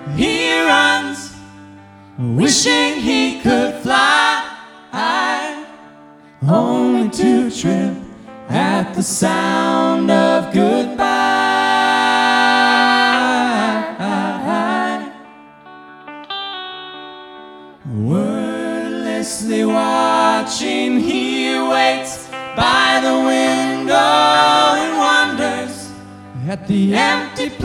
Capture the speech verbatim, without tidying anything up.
he runs, wishing he could fly, only to trip at the sound of goodbye. Wordlessly watching, he waits by the window and wonders at the empty place